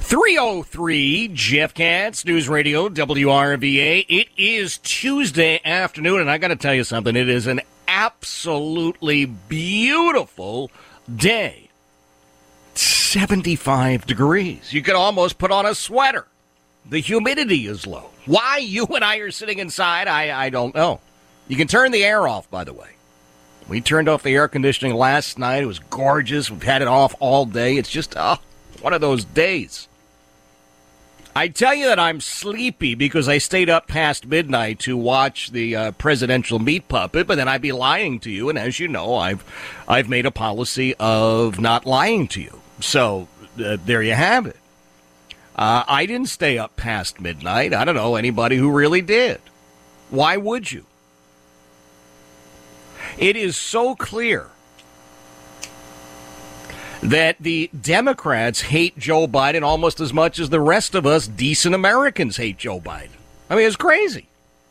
303 Jeff Katz, News Radio, WRVA. It is Tuesday afternoon, and I got to tell you something. It is an absolutely beautiful day. 75 degrees. You could almost put on a sweater. The humidity is low. Why you and I are sitting inside, I don't know. You can turn the air off, by the way. We turned off the air conditioning last night. It was gorgeous. We've had it off all day. It's just one of those days. I tell you that I'm sleepy because I stayed up past midnight to watch the presidential meat puppet, but then I'd be lying to you. And as you know, I've made a policy of not lying to you. So there you have it. I didn't stay up past midnight. I don't know anybody who really did. Why would you? It is so clear that the Democrats hate Joe Biden almost as much as the rest of us decent Americans hate Joe Biden. I mean, it's crazy.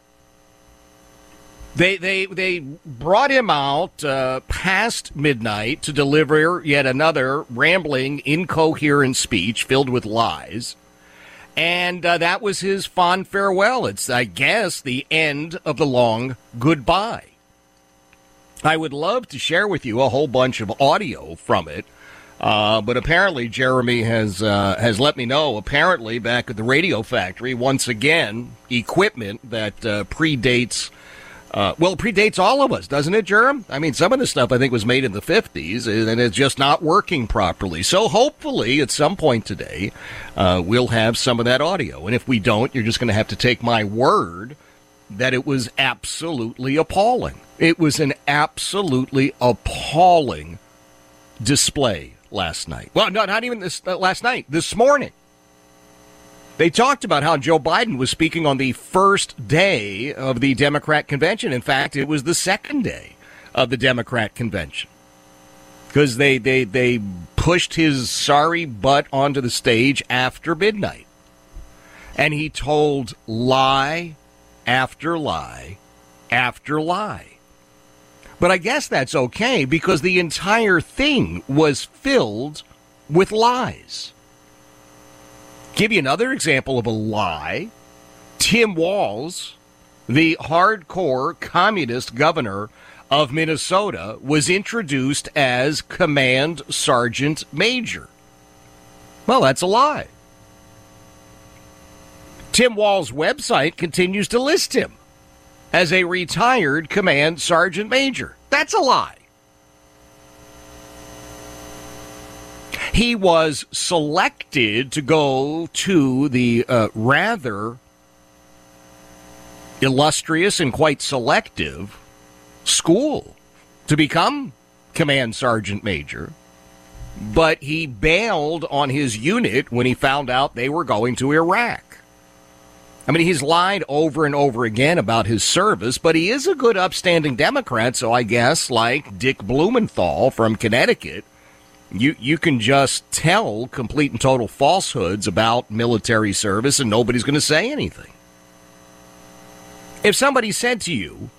They brought him out past midnight to deliver yet another rambling, incoherent speech filled with lies. And that was his fond farewell. It's, I guess, the end of the long goodbye. I would love to share with you a whole bunch of audio from it. But apparently Jeremy has let me know, apparently back at the Radio Factory, once again, equipment that predates all of us, doesn't it, Jerem? I mean, some of the stuff I think was made in the 50s, and it's just not working properly. So hopefully at some point today, we'll have some of that audio. And if we don't, you're just going to have to take my word that it was absolutely appalling. It was an absolutely appalling display last night. Well, no, not even this last night. This morning. They talked about how Joe Biden was speaking on the first day of the Democrat convention. In fact, it was the second day of the Democrat convention. Because they pushed his sorry butt onto the stage after midnight. And he told lie after lie after lie. But I guess that's okay because the entire thing was filled with lies. Give you another example of a lie. Tim Walz, the hardcore communist governor of Minnesota, was introduced as Command Sergeant Major. Well, that's a lie. Tim Walz's website continues to list him as a retired Command Sergeant Major. That's a lie. He was selected to go to the rather illustrious and quite selective school to become Command Sergeant Major, but he bailed on his unit when he found out they were going to Iraq. I mean, he's lied over and over again about his service, but he is a good, upstanding Democrat, so I guess, like Dick Blumenthal from Connecticut, you can just tell complete and total falsehoods about military service and nobody's going to say anything. If somebody said to you,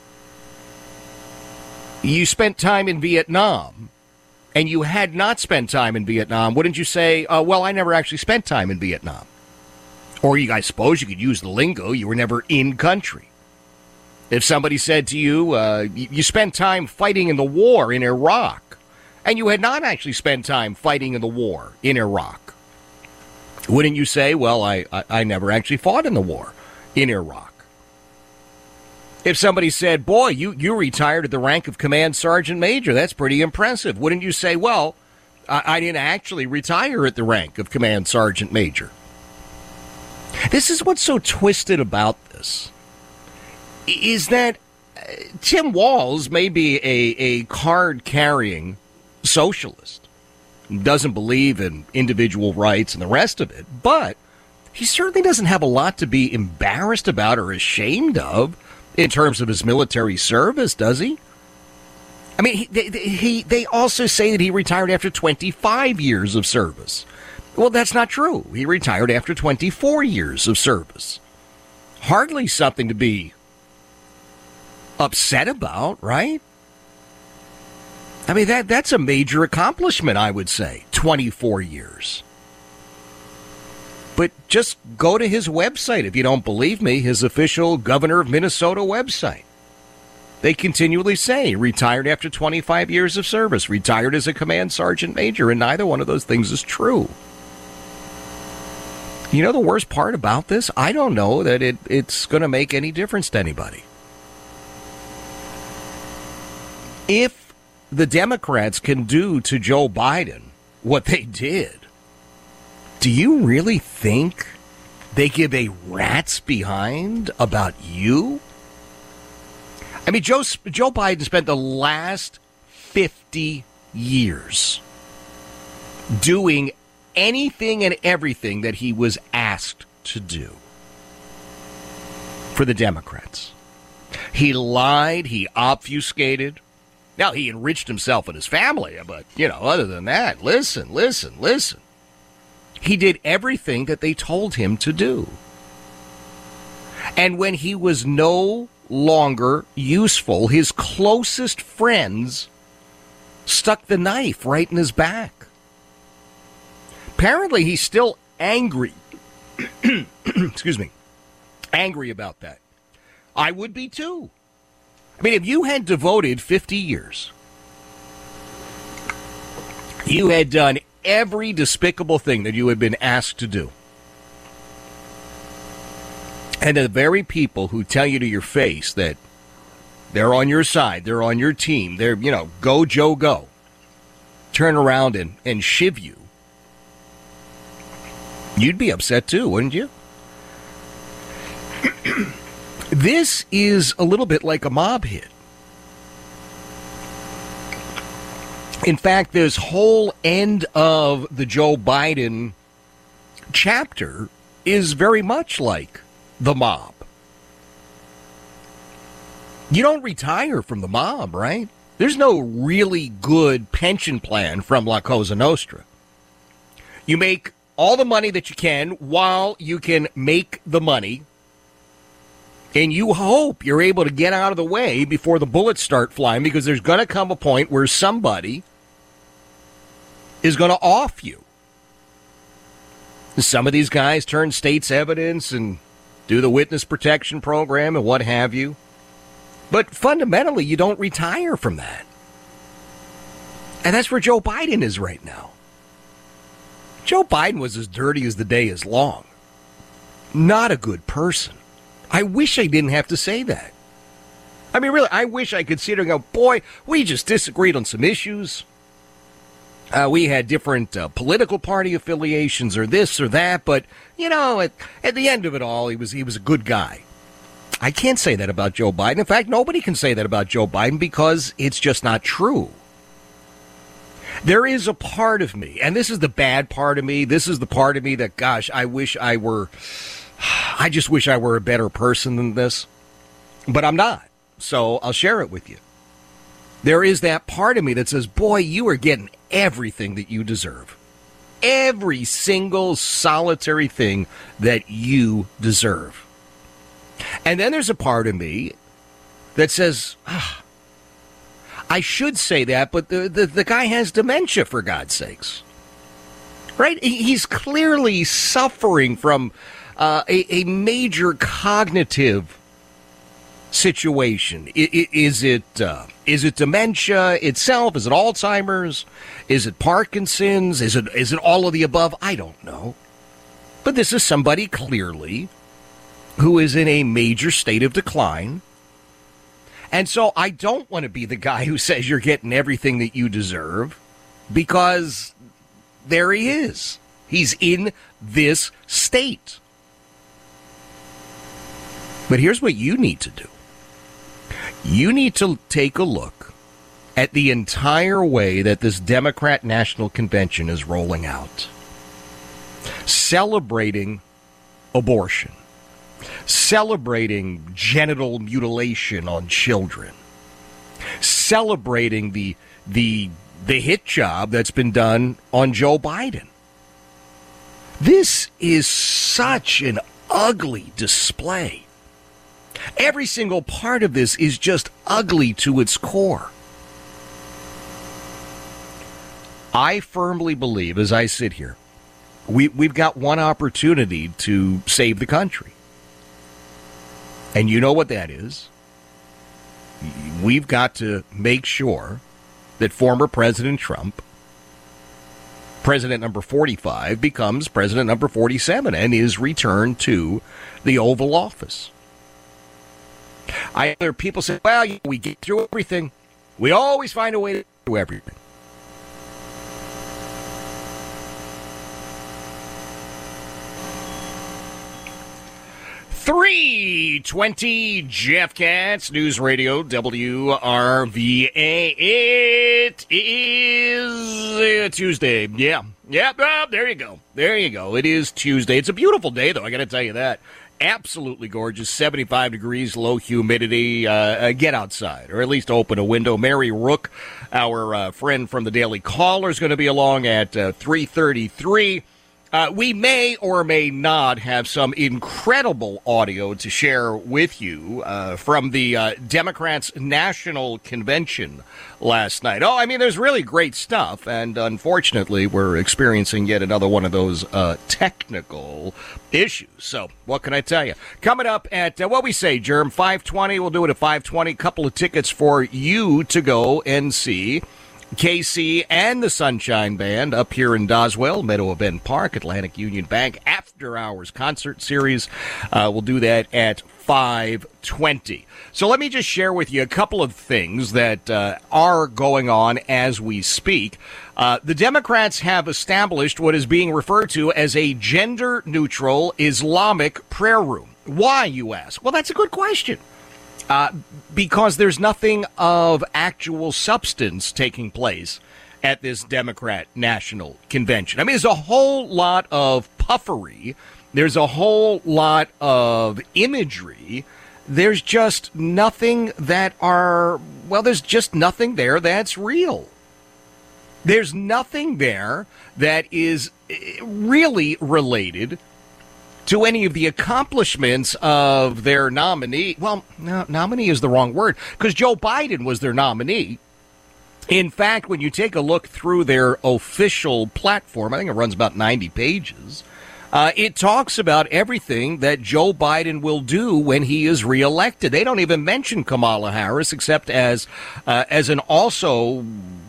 you spent time in Vietnam, and you had not spent time in Vietnam, wouldn't you say, well, I never actually spent time in Vietnam? Or I suppose you could use the lingo, you were never in country. If somebody said to you, you spent time fighting in the war in Iraq, and you had not actually spent time fighting in the war in Iraq, wouldn't you say, well, I never actually fought in the war in Iraq? If somebody said, boy, you retired at the rank of Command Sergeant Major, that's pretty impressive, wouldn't you say, well, I didn't actually retire at the rank of Command Sergeant Major? This is what's so twisted about this, is that Tim Walz may be a card-carrying socialist, doesn't believe in individual rights and the rest of it, but he certainly doesn't have a lot to be embarrassed about or ashamed of in terms of his military service, does he? I mean, they also say that he retired after 25 years of service. Well, that's not true. He retired after 24 years of service. Hardly something to be upset about, right? I mean, that's a major accomplishment, I would say. 24 years. But just go to his website if you don't believe me, his official Governor of Minnesota website. They continually say retired after 25 years of service, retired as a command sergeant major, and neither one of those things is true. You know the worst part about this? I don't know that it's going to make any difference to anybody. If the Democrats can do to Joe Biden what they did, do you really think they give a rat's behind about you? I mean, Joe Biden spent the last 50 years doing anything and everything that he was asked to do for the Democrats. He lied, he obfuscated. Now, he enriched himself and his family, but, other than that, listen. He did everything that they told him to do. And when he was no longer useful, his closest friends stuck the knife right in his back. Apparently, he's still angry. Excuse me. Angry about that. I would be too. I mean, if you had devoted 50 years, you had done every despicable thing that you had been asked to do, and the very people who tell you to your face that they're on your side, they're on your team, they're, go Joe, go, turn around and shiv you, you'd be upset too, wouldn't you? This is a little bit like a mob hit. In fact, this whole end of the Joe Biden chapter is very much like the mob. You don't retire from the mob, right? There's no really good pension plan from La Cosa Nostra. You make all the money that you can while you can make the money, and you hope you're able to get out of the way before the bullets start flying, because there's going to come a point where somebody is going to off you. Some of these guys turn state's evidence and do the witness protection program and what have you. But fundamentally, you don't retire from that. And that's where Joe Biden is right now. Joe Biden was as dirty as the day is long. Not a good person. I wish I didn't have to say that. I mean, really, I wish I could sit here and go, boy, we just disagreed on some issues. We had different political party affiliations or this or that, but, at the end of it all, he was a good guy. I can't say that about Joe Biden. In fact, nobody can say that about Joe Biden because it's just not true. There is a part of me, and this is the bad part of me. This is the part of me that, gosh, I just wish I were a better person than this. But I'm not. So I'll share it with you. There is that part of me that says, boy, you are getting everything that you deserve. Every single solitary thing that you deserve. And then there's a part of me that says, I should say that, but the guy has dementia, for God's sakes. Right? He's clearly suffering from a major cognitive situation. Is it dementia itself? Is it Alzheimer's? Is it Parkinson's? Is it all of the above? I don't know. But this is somebody clearly who is in a major state of decline. And so I don't want to be the guy who says you're getting everything that you deserve, because there he is. He's in this state. But here's what you need to do. You need to take a look at the entire way that this Democrat National Convention is rolling out. Celebrating abortion. Celebrating genital mutilation on children. Celebrating the hit job that's been done on Joe Biden. This is such an ugly display. Every single part of this is just ugly to its core. I firmly believe, as I sit here, We've got one opportunity to save the country. And you know what that is? We've got to make sure that former President Trump, president number 45, becomes president number 47 and is returned to the Oval Office. I hear people say, well, we get through everything. We always find a way to get through everything. .320 Jeff Katz, News Radio, WRVA. It is Tuesday. Yeah. There you go. It is Tuesday. It's a beautiful day, though. I got to tell you that. Absolutely gorgeous. 75 degrees, low humidity. Get outside, or at least open a window. Mary Rook, our friend from the Daily Caller, is going to be along at 3:33. We may or may not have some incredible audio to share with you from the Democrats' National Convention last night. Oh, I mean, there's really great stuff, and unfortunately, we're experiencing yet another one of those technical issues. So, what can I tell you? Coming up at, what we say, Germ, 5:20. We'll do it at 5:20. Couple of tickets for you to go and see KC and the Sunshine Band up here in Doswell, Meadow Bend Park, Atlantic Union Bank, After Hours Concert Series. We'll do that at 5:20. So let me just share with you a couple of things that are going on as we speak. The Democrats have established what is being referred to as a gender-neutral Islamic prayer room. Why, you ask? Well, that's a good question. Because there's nothing of actual substance taking place at this Democrat National Convention. I mean, there's a whole lot of puffery. There's a whole lot of imagery. There's just nothing there's just nothing there that's real. There's nothing there that is really related to any of the accomplishments of their nominee. Well, no, nominee is the wrong word, because Joe Biden was their nominee. In fact, when you take a look through their official platform, I think it runs about 90 pages, it talks about everything that Joe Biden will do when he is reelected. They don't even mention Kamala Harris except as an also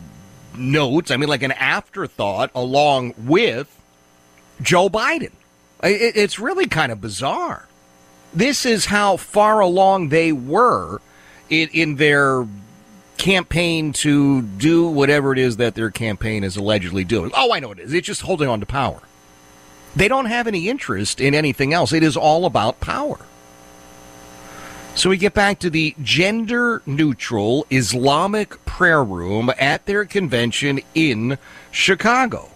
note, I mean, like an afterthought along with Joe Biden. It's really kind of bizarre. This is how far along they were in their campaign to do whatever it is that their campaign is allegedly doing. Oh, I know it is. It's just holding on to power. They don't have any interest in anything else. It is all about power. So we get back to the gender-neutral Islamic prayer room at their convention in Chicago.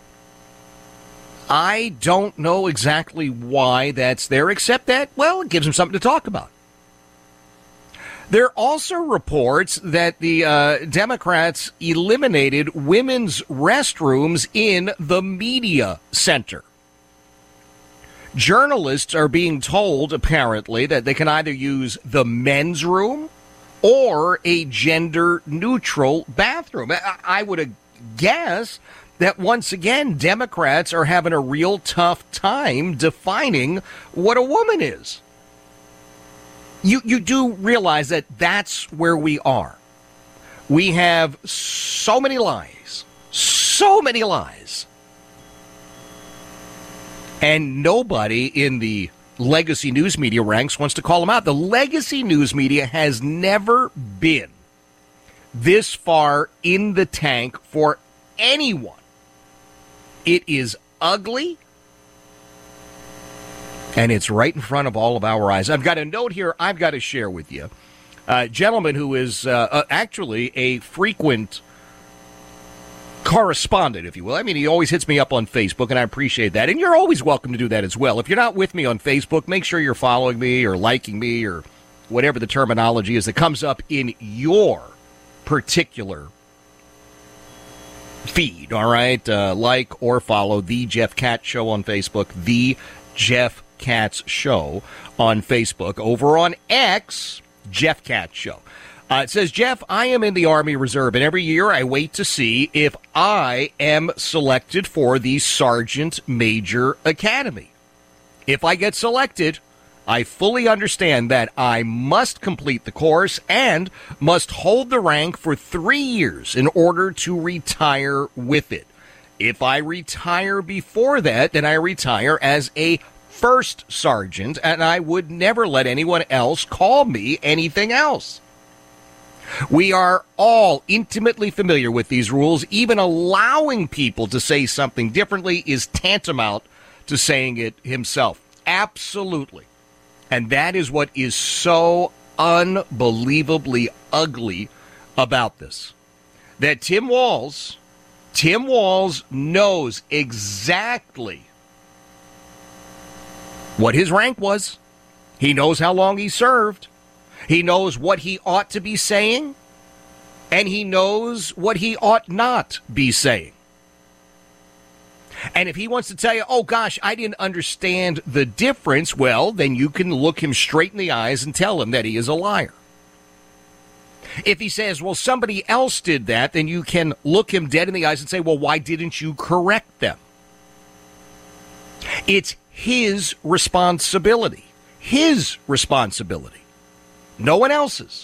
I don't know exactly why that's there, except that, well, it gives them something to talk about. There are also reports that the Democrats eliminated women's restrooms in the media center. Journalists are being told, apparently, that they can either use the men's room or a gender-neutral bathroom. I would guess that once again, Democrats are having a real tough time defining what a woman is. You do realize that that's where we are. We have so many lies, and nobody in the legacy news media ranks wants to call them out. The legacy news media has never been this far in the tank for anyone. It is ugly, and it's right in front of all of our eyes. I've got a note here I've got to share with you. A gentleman who is actually a frequent correspondent, if you will. I mean, he always hits me up on Facebook, and I appreciate that. And you're always welcome to do that as well. If you're not with me on Facebook, make sure you're following me or liking me or whatever the terminology is that comes up in your particular feed, all right? Like or follow The Jeff Katz Show on Facebook, The Jeff Katz Show on Facebook. Over on X, Jeff Katz Show. It says, Jeff, I am in the Army Reserve, and every year I wait to see if I am selected for the Sergeant Major Academy. If I get selected, I fully understand that I must complete the course and must hold the rank for 3 years in order to retire with it. If I retire before that, then I retire as a first sergeant, and I would never let anyone else call me anything else. We are all intimately familiar with these rules. Even allowing people to say something differently is tantamount to saying it himself. Absolutely. And that is what is so unbelievably ugly about this. That Tim Walz knows exactly what his rank was. He knows how long he served. He knows what he ought to be saying, and he knows what he ought not be saying. And if he wants to tell you, oh, gosh, I didn't understand the difference, well, then you can look him straight in the eyes and tell him that he is a liar. If he says, well, somebody else did that, then you can look him dead in the eyes and say, well, why didn't you correct them? It's his responsibility. His responsibility. No one else's.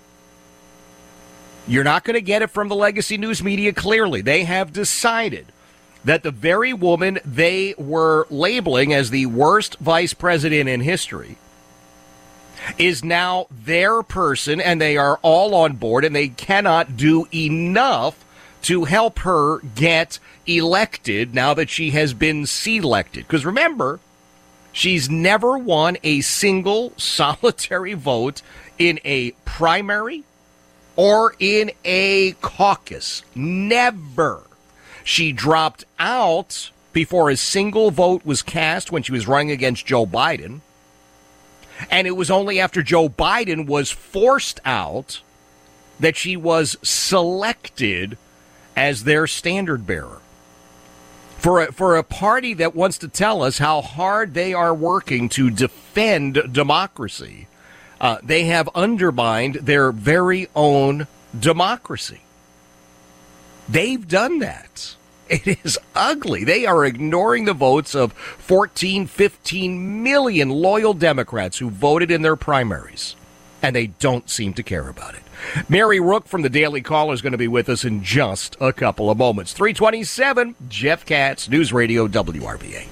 You're not going to get it from the legacy news media, clearly. They have decided that the very woman they were labeling as the worst vice president in history is now their person, and they are all on board, and they cannot do enough to help her get elected now that she has been selected. Because remember, she's never won a single solitary vote in a primary or in a caucus. Never. She dropped out before a single vote was cast when she was running against Joe Biden. And it was only after Joe Biden was forced out that she was selected as their standard bearer. For a party that wants to tell us how hard they are working to defend democracy, they have undermined their very own democracy. They've done that. It is ugly. They are ignoring the votes of 14, 15 million loyal Democrats who voted in their primaries, and they don't seem to care about it. Mary Rook from the Daily Caller is going to be with us in just a couple of moments. 327, Jeff Katz, News Radio WRVA.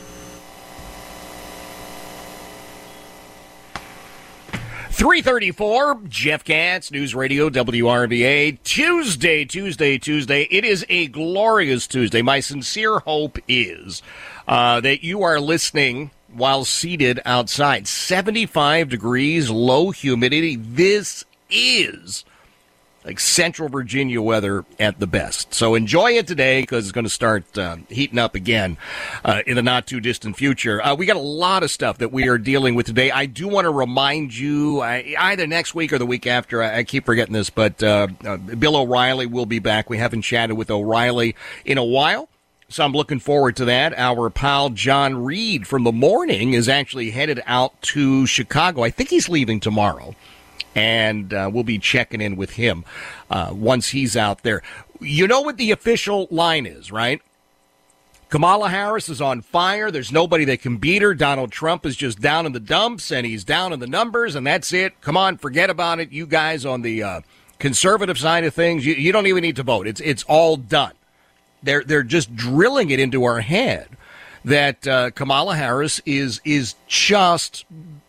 .334, Jeff Katz, News Radio WRVA. Tuesday. It is a glorious Tuesday. My sincere hope is that you are listening while seated outside. 75 degrees, low humidity. This is like Central Virginia weather at the best. So enjoy it today because it's going to start heating up again in the not-too-distant future. We got a lot of stuff that we are dealing with today. I do want to remind you, either next week or the week after, I keep forgetting this, but Bill O'Reilly will be back. We haven't chatted with O'Reilly in a while, so I'm looking forward to that. Our pal John Reed from The Morning is actually headed out to Chicago. I think he's leaving tomorrow. And we'll be checking in with him once he's out there. You know what the official line is, right? Kamala Harris is on fire. There's nobody that can beat her. Donald Trump is just down in the dumps, and he's down in the numbers, and that's it. Come on, forget about it. You guys on the conservative side of things, you don't even need to vote. It's all done. They're just drilling it into our head that Kamala Harris is just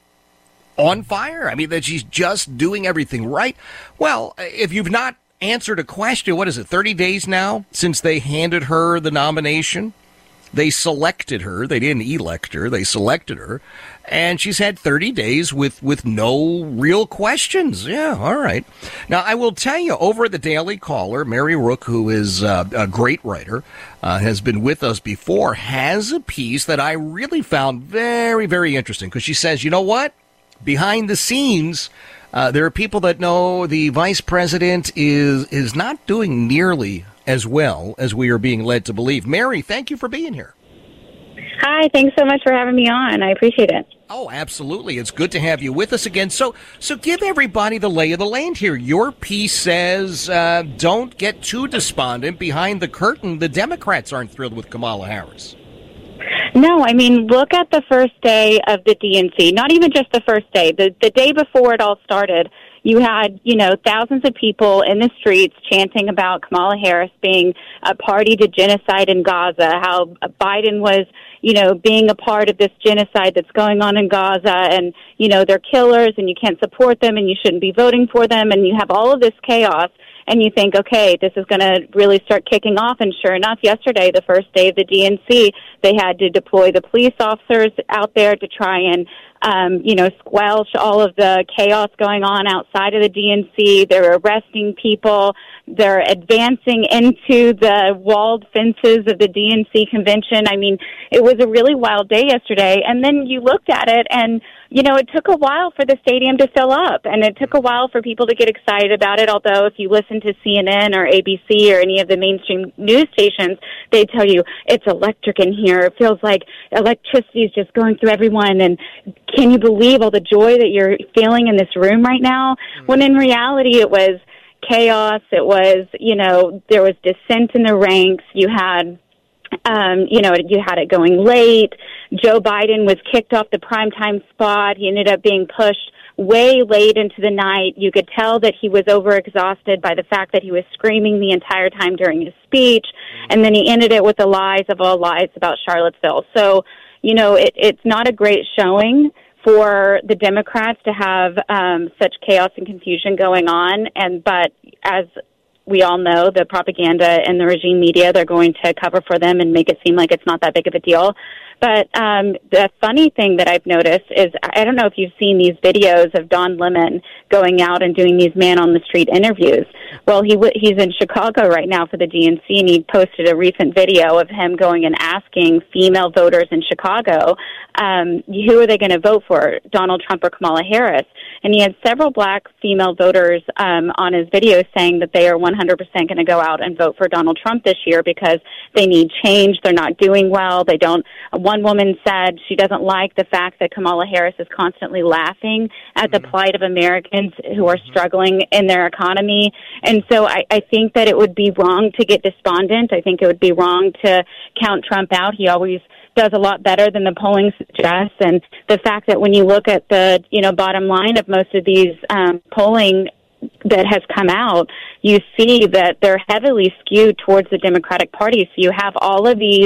on fire. I mean, that she's just doing everything right. Well, if you've not answered a question, what is it, 30 days now since they handed her the nomination? They selected her. They didn't elect her. They selected her. And she's had 30 days with no real questions. Yeah, all right. Now, I will tell you, over at the Daily Caller, Mary Rook, who is a great writer, has been with us before, has a piece that I really found very, very interesting. Because she says, you know what? Behind the scenes, there are people that know the vice president is not doing nearly as well as we are being led to believe. Mary, thank you for being here. Hi, thanks so much for having me on. I appreciate it. Oh, absolutely. It's good to have you with us again. So give everybody the lay of the land here. Your piece says don't get too despondent. Behind the curtain, the Democrats aren't thrilled with Kamala Harris. No, I mean, look at the first day of the DNC. Not even just the first day. The day before it all started, you had, thousands of people in the streets chanting about Kamala Harris being a party to genocide in Gaza, how Biden was, being a part of this genocide that's going on in Gaza, and, they're killers and you can't support them and you shouldn't be voting for them, and you have all of this chaos. And you think, okay, this is going to really start kicking off. And sure enough, yesterday, the first day of the DNC, they had to deploy the police officers out there to try and, squelch all of the chaos going on outside of the DNC. They're arresting people. They're advancing into the walled fences of the DNC convention. I mean, it was a really wild day yesterday. And then you looked at it and, it took a while for the stadium to fill up, and it took a while for people to get excited about it, although if you listen to CNN or ABC or any of the mainstream news stations, they tell you it's electric in here. It feels like electricity is just going through everyone, and can you believe all the joy that you're feeling in this room right now? When in reality it was chaos. It was, there was dissent in the ranks. You had you had it going late. Joe Biden was kicked off the primetime spot. He ended up being pushed way late into the night. You could tell that he was overexhausted by the fact that he was screaming the entire time during his speech. And then he ended it with the lies of all lies about Charlottesville. So, it's not a great showing for the Democrats to have such chaos and confusion going on. But as we all know, the propaganda and the regime media, they're going to cover for them and make it seem like it's not that big of a deal. But the funny thing that I've noticed is, I don't know if you've seen these videos of Don Lemon going out and doing these man-on-the-street interviews. Well, he's in Chicago right now for the DNC, and he posted a recent video of him going and asking female voters in Chicago, who are they going to vote for, Donald Trump or Kamala Harris? And he had several black female voters on his video saying that they are 100% going to go out and vote for Donald Trump this year because they need change. They're not doing well. They don't. One woman said she doesn't like the fact that Kamala Harris is constantly laughing at the plight of Americans who are struggling in their economy. And so I think that it would be wrong to get despondent. I think it would be wrong to count Trump out. He always does a lot better than the polling suggests. And the fact that when you look at the, bottom line of most of these polling that has come out, you see that they're heavily skewed towards the Democratic Party. So you have all of these,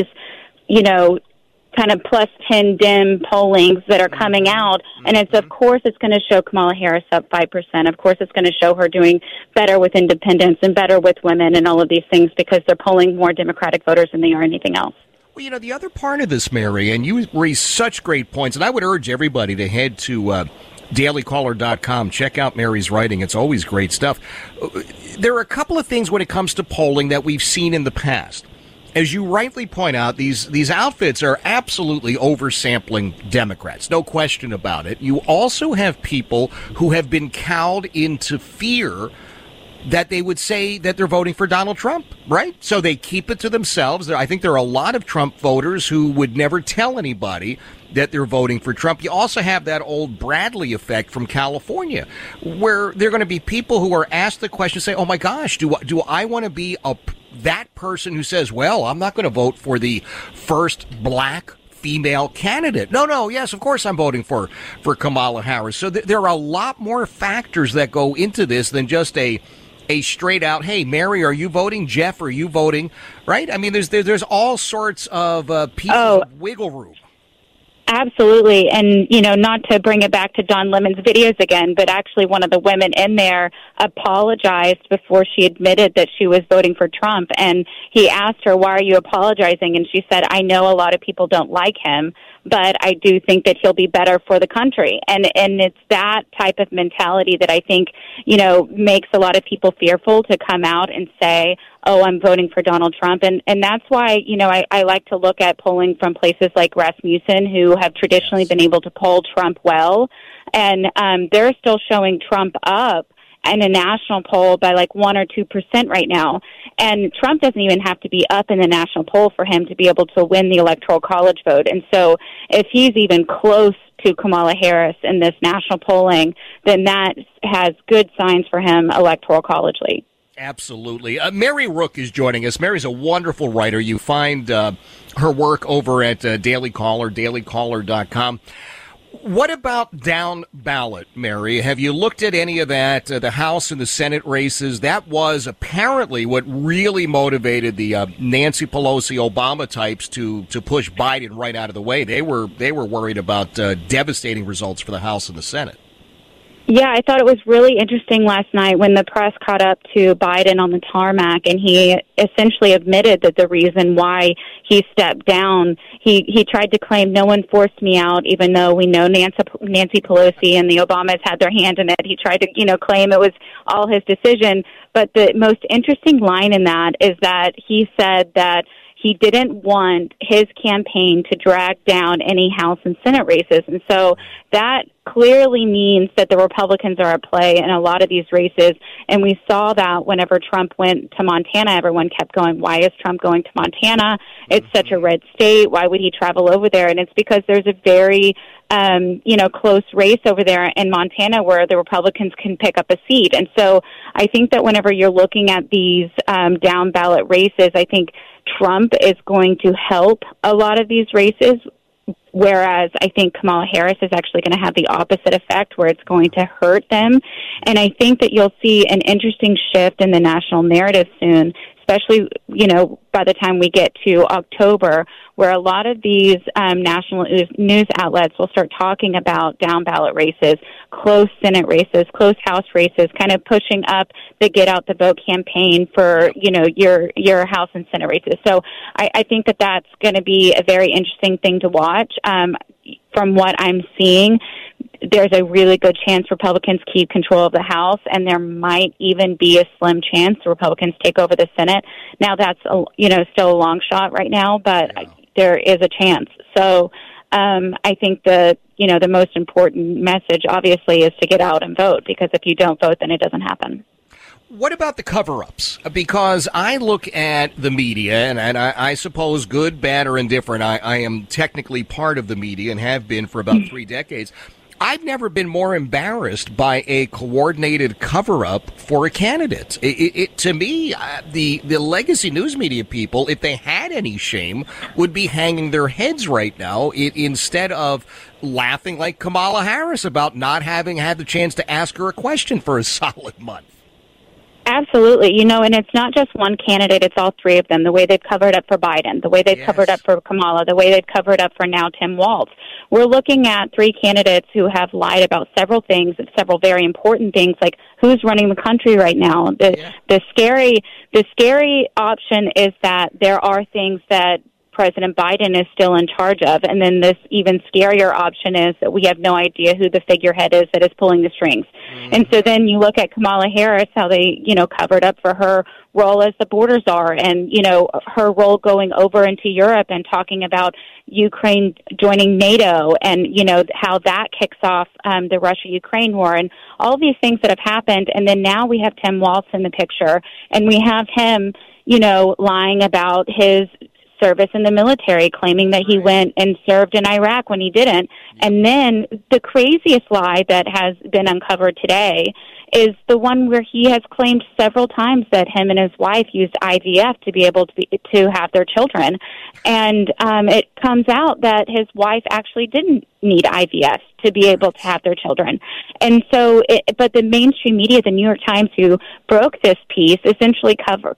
kind of plus 10 dim pollings that are coming out, and of course it's going to show Kamala Harris up 5%. Of course it's going to show her doing better with independents and better with women and all of these things because they're polling more Democratic voters than they are anything else. Well, the other part of this, Mary, and you raise such great points, and I would urge everybody to head to dailycaller.com. Check out Mary's writing. It's always great stuff. There are a couple of things when it comes to polling that we've seen in the past. As you rightly point out, these outfits are absolutely oversampling Democrats. No question about it. You also have people who have been cowed into fear that they would say that they're voting for Donald Trump, right? So they keep it to themselves. I think there are a lot of Trump voters who would never tell anybody that they're voting for Trump. You also have that old Bradley effect from California, where there are going to be people who are asked the question, say, oh my gosh, do I want to be that person who says, well, I'm not going to vote for the first black female candidate. No, yes, of course I'm voting for Kamala Harris. So there are a lot more factors that go into this than just a straight out, hey, Mary, are you voting? Jeff, are you voting? Right? I mean, there's all sorts of pieces of wiggle room. Absolutely. And, not to bring it back to Don Lemon's videos again, but actually one of the women in there apologized before she admitted that she was voting for Trump. And he asked her, why are you apologizing? And she said, I know a lot of people don't like him, but I do think that he'll be better for the country. And it's that type of mentality that I think, makes a lot of people fearful to come out and say, oh, I'm voting for Donald Trump. And that's why, I like to look at polling from places like Rasmussen, who have traditionally been able to poll Trump well. And they're still showing Trump up in a national poll by like 1 or 2% right now. And Trump doesn't even have to be up in the national poll for him to be able to win the Electoral College vote. And so if he's even close to Kamala Harris in this national polling, then that has good signs for him Electoral College-ly. Absolutely. Mary Rook is joining us. Mary's a wonderful writer. You find her work over at Daily Caller, dailycaller.com. What about down ballot, Mary? Have you looked at any of that, the House and the Senate races? That was apparently what really motivated the Nancy Pelosi, Obama types to push Biden right out of the way. They were worried about devastating results for the House and the Senate. Yeah, I thought it was really interesting last night when the press caught up to Biden on the tarmac, and he essentially admitted that the reason why he stepped down, he tried to claim no one forced me out, even though we know Nancy Pelosi and the Obamas had their hand in it. He tried to, claim it was all his decision. But the most interesting line in that is that he said that he didn't want his campaign to drag down any House and Senate races. And so that clearly means that the Republicans are at play in a lot of these races. And we saw that whenever Trump went to Montana, everyone kept going, why is Trump going to Montana? It's such a red state. Why would he travel over there? And it's because there's a very close race over there in Montana where the Republicans can pick up a seat. And so I think that whenever you're looking at these down ballot races, I think Trump is going to help a lot of these races, whereas I think Kamala Harris is actually going to have the opposite effect where it's going to hurt them. And I think that you'll see an interesting shift in the national narrative soon, especially, by the time we get to October, where a lot of these national news outlets will start talking about down ballot races, close Senate races, close House races, kind of pushing up the get out the vote campaign for, your House and Senate races. So I think that that's going to be a very interesting thing to watch. From what I'm seeing, there's a really good chance Republicans keep control of the House, and there might even be a slim chance the Republicans take over the Senate. Now, that's still a long shot right now, but there is a chance. So I think the most important message, obviously, is to get out and vote, because if you don't vote, then it doesn't happen. What about the cover-ups? Because I look at the media, and I suppose good, bad, or indifferent, I am technically part of the media and have been for about 3 decades. I've never been more embarrassed by a coordinated cover-up for a candidate. To me, the legacy news media people, if they had any shame, would be hanging their heads right now instead of laughing like Kamala Harris about not having had the chance to ask her a question for a solid month. Absolutely. And it's not just one candidate, it's all three of them. The way they've covered up for Biden, the way they've covered up for Kamala, the way they've covered up for now Tim Walz. We're looking at 3 candidates who have lied about several things, several very important things, like who's running the country right now. The scary option is that there are things that President Biden is still in charge of. And then this even scarier option is that we have no idea who the figurehead is that is pulling the strings. Mm-hmm. And so then you look at Kamala Harris, how they, covered up for her role as the border czar and, her role going over into Europe and talking about Ukraine joining NATO and, how that kicks off the Russia-Ukraine war and all these things that have happened. And then now we have Tim Walz in the picture, and we have him, lying about his service in the military, claiming that he went and served in Iraq when he didn't. And then the craziest lie that has been uncovered today is the one where he has claimed several times that him and his wife used IVF to be able to have their children. And it comes out that his wife actually didn't need IVF to be able to have their children. And so, but the mainstream media, the New York Times, who broke this piece, essentially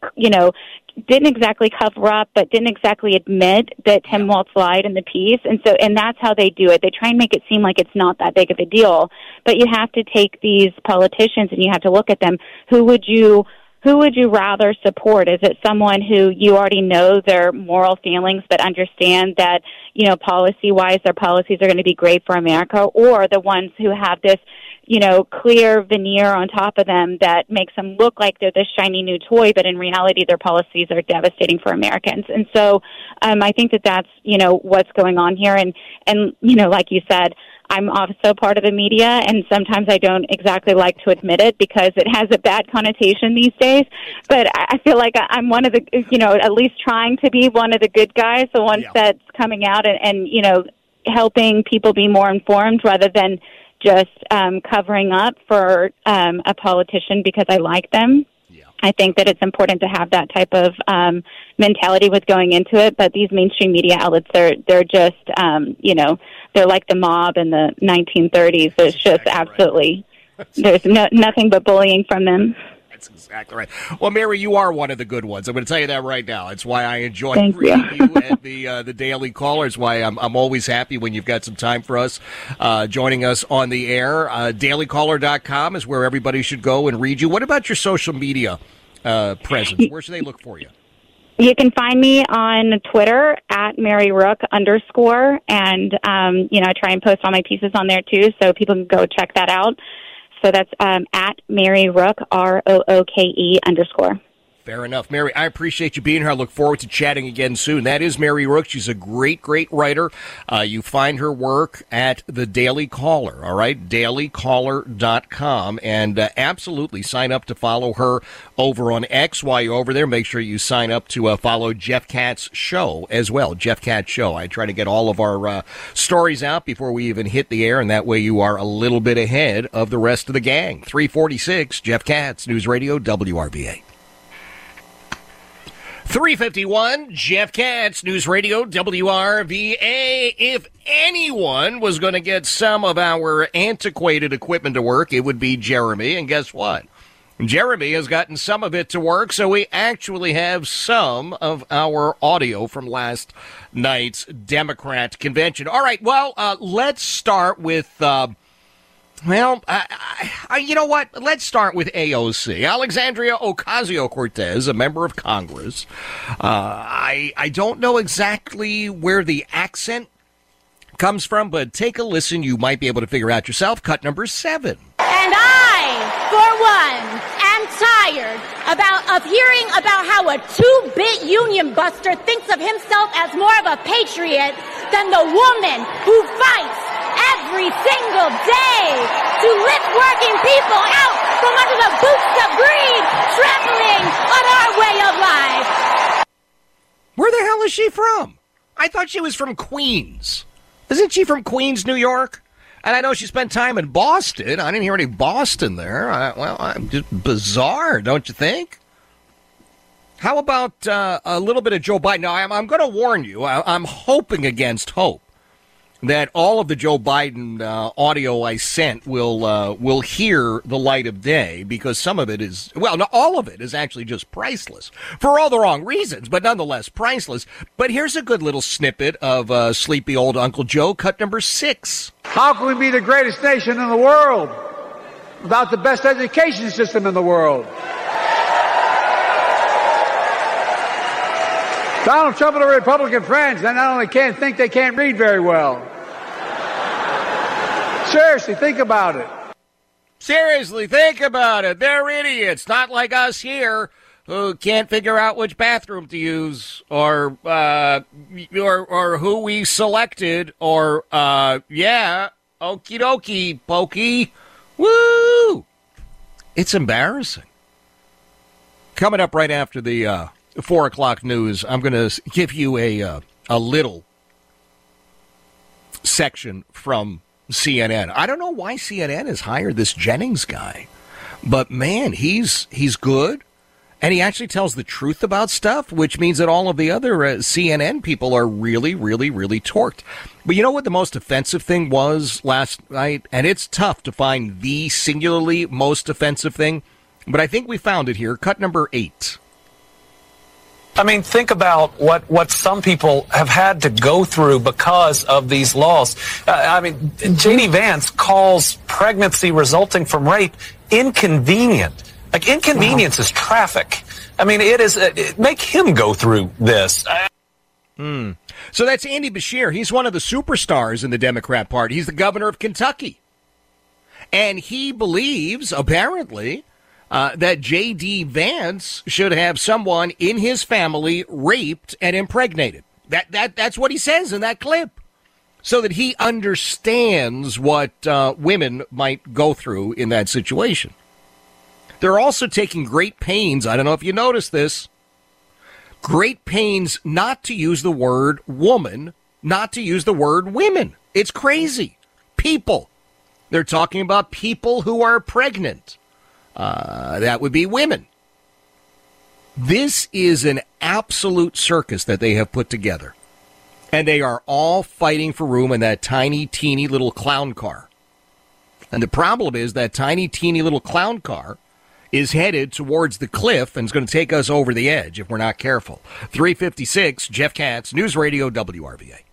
didn't exactly cover up, but didn't exactly admit that Tim Walz lied in the piece. And that's how they do it. They try and make it seem like it's not that big of a deal, but you have to take these politicians and you have to look at them. Who would you rather support? Is it someone who you already know their moral feelings, but understand that, policy-wise, their policies are going to be great for America, or the ones who have this, clear veneer on top of them that makes them look like they're this shiny new toy, but in reality, their policies are devastating for Americans. And so, I think that that's, what's going on here. And, like you said, I'm also part of the media, and sometimes I don't exactly like to admit it because it has a bad connotation these days. But I feel like I'm one of the, at least trying to be one of the good guys, the ones that's coming out and helping people be more informed rather than just covering up for a politician because I like them. I think that it's important to have that type of mentality with going into it. But these mainstream media outlets, they're just, they're like the mob in the 1930s. There's just absolutely, there's nothing but bullying from them. That's exactly right. Well, Mary, you are one of the good ones. I'm going to tell you that right now. It's why I enjoy reading you at the Daily Caller. It's why I'm always happy when you've got some time for us, joining us on the air. Dailycaller.com is where everybody should go and read you. What about your social media presence? Where should they look for you? You can find me on Twitter at MaryRook _ and I try and post all my pieces on there too, so people can go check that out. So that's at Mary Rook, ROOKE _. Fair enough. Mary, I appreciate you being here. I look forward to chatting again soon. That is Mary Rook. She's a great, great writer. You find her work at the Daily Caller, all right? Dailycaller.com. And absolutely sign up to follow her over on X. While you're over there, make sure you sign up to follow Jeff Katz Show as well. Jeff Katz Show. I try to get all of our stories out before we even hit the air, and that way you are a little bit ahead of the rest of the gang. 346, Jeff Katz, News Radio, WRVA. 351, Jeff Katz, News Radio, WRVA. If anyone was going to get some of our antiquated equipment to work, it would be Jeremy. And guess what? Jeremy has gotten some of it to work, so we actually have some of our audio from last night's Democrat convention. All right, well, let's start with... you know what? Let's start with AOC. Alexandria Ocasio-Cortez, a member of Congress. I don't know exactly where the accent comes from, but take a listen. You might be able to figure out yourself. Cut number 7. And I, for one, am tired of hearing about how a 2-bit union buster thinks of himself as more of a patriot than the woman who fights every single day to lift working people out from under the boots of greed, trampling on our way of life. Where the hell is she from? I thought she was from Queens. Isn't she from Queens, New York? And I know she spent time in Boston. I didn't hear any Boston there. Just bizarre, don't you think? How about a little bit of Joe Biden? Now, I'm going to warn you. I'm hoping against hope that all of the Joe Biden audio I sent will hear the light of day, because some of it is, all of it is actually just priceless for all the wrong reasons, but nonetheless priceless. But here's a good little snippet of sleepy old Uncle Joe, cut number 6. How can we be the greatest nation in the world without the best education system in the world? Donald Trump and the Republican friends, they not only can't think, they can't read very well. Seriously, think about it. Seriously, think about it. They're idiots, not like us here who can't figure out which bathroom to use, or who we selected, or okie dokie, pokey, woo! It's embarrassing. Coming up right after the 4 o'clock news, I'm going to give you a little section from CNN. I don't know why CNN has hired this Jennings guy, but man, he's good, and he actually tells the truth about stuff, which means that all of the other CNN people are really, really, really torqued. But you know what the most offensive thing was last night? And it's tough to find the singularly most offensive thing, but I think we found it here. Cut number 8. I mean, think about what some people have had to go through because of these laws. J.D. Vance calls pregnancy resulting from rape inconvenient. Like, inconvenience is traffic. I mean, make him go through this. So that's Andy Beshear. He's one of the superstars in the Democrat Party. He's the governor of Kentucky. And he believes, apparently, that J.D. Vance should have someone in his family raped and impregnated. That's what he says in that clip. so that he understands what women might go through in that situation. They're also taking great pains, I don't know if you noticed this, great pains not to use the word woman, not to use the word women. It's crazy. People. They're talking about people who are pregnant. That would be women. This is an absolute circus that they have put together. And they are all fighting for room in that tiny, teeny little clown car. And the problem is that tiny, teeny little clown car is headed towards the cliff and is going to take us over the edge if we're not careful. 356, Jeff Katz, News Radio WRVA.